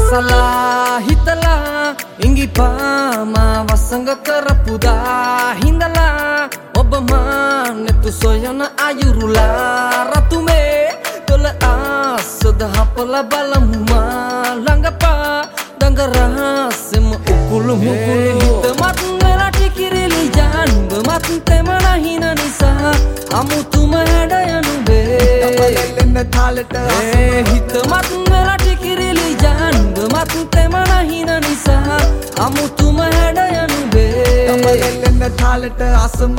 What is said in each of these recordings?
මසලා හිතලා ඉඟිපාමා වසඟ කරපුදා හිඳලා ඔබ මානෙතු සොයන අයුරුලා රතුමේ තොල ආසද හපල බලමුමා ළඟපා දඟ රහසෙම උකුළු මුකුළු හිතමත් වෙලා ටිකිරිලි ජාන්බ මත් තෙමන හින නිසා අමුතුම හැඩ යනුබේ හිතමත් වෙලා ටිකිරිලි ජාන්බ මත් තෙමන හින නිසා අමුතුම හැඩ යනුබේ තාලට අසම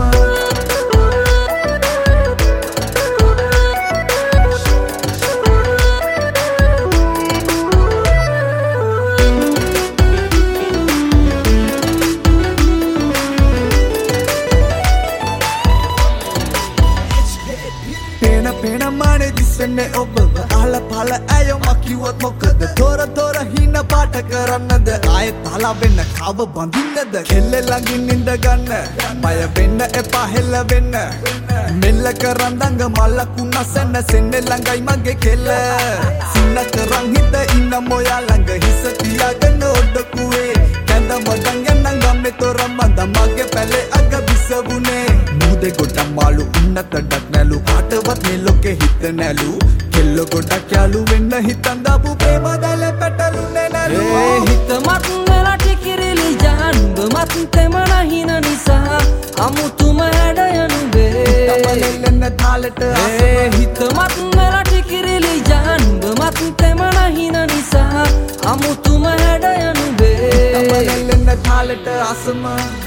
පේන මානේ දිස්සන්නේ ඔබව අහල පහල ඇයෝ මකිවොත් මොකද තොර හින පාට කරන්නද ආයෙත් තලා වෙන්න කව බඳින්නද කෙල්ල ළඟින් ඉඳ ගන්න බය වෙන්න එපා හෙල්ල වෙන්න මෙල්ල කරන් දඟ මල්ලකුණ සෙන්න සෙන්නේ ළඟයි මගේ කෙල්ල සින්න කරන් හිත ඉන්න මොයා ළඟ හිස තියාගෙන ඔඩකුවේ කැඳ මඩන් යන්න ගම්මේ තොර මඳ මගේ පැලේ අග විසවුනේ මුදේ ගොඩක් මාළු උන්නත ඩක් නැලු කාටවත් මේ ලෝකේ හිත නැලු කෙල්ල ගොඩක් යාළු වෙන්න හිතන් දාපු ප්‍රේම දැල පැටළුනේ නැලු හිතමත් වෙලා ටිකිරිලි ජාන්බ මත් තෙමන හින නිසා අමුතුම හැඩ යනුබේ තමලෙන්න තාලට හිතමත් වෙලා ටිකිරිලි ජාන්බ මත් තෙමන හින නිසා අමුතුම හැඩ යනුබේ තමලෙන්න තාලට අසම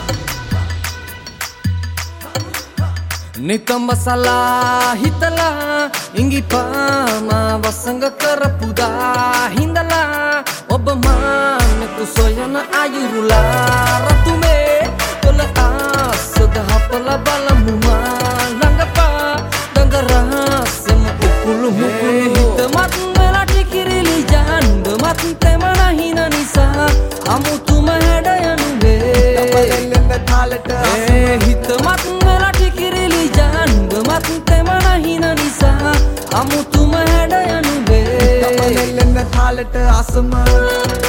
නිතඹසලා හිතලා ඉඟිපාමා වසඟ කරපුදා හිඳලා ඔබ මානෙතු සොයන අයුරුලා රතුමේ තොල ආසද හපල බලමුමා ළඟපා දඟ රහසෙම උකුළු මුකුළු හිතමත් වෙලා ටිකිරිලි ජාන්බ මත් තෙමන හින නිසා අමුතුම හැඩ යනුබේ හිතමත් වෙලා ටිකිරිලි ජාන්බ මත් තෙමන හින නිසා අමුතුම හැඩ යනුබේ තමලෙන්න තාලට අසම